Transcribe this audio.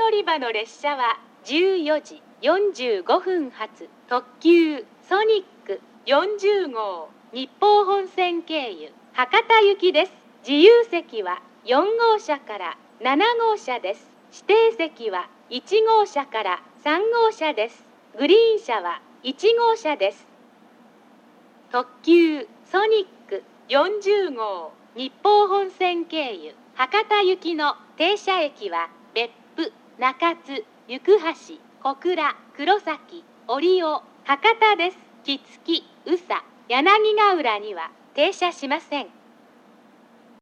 乗り場の列車は14時45分発特急ソニック40号日豊本線経由博多行きです。自由席は4号車から7号車です。指定席は1号車から3号車です。グリーン車は1号車です。特急ソニック40号日豊本線経由博多行きの停車駅は別府、中津、行橋、小倉、黒崎、折尾、博多です。木月、宇佐、柳ヶ浦には停車しません。